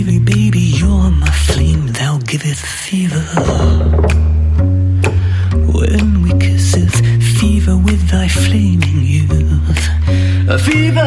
Baby, you're my flame, thou giveth fever. When we kisseth, fever with thy flaming youth. A fever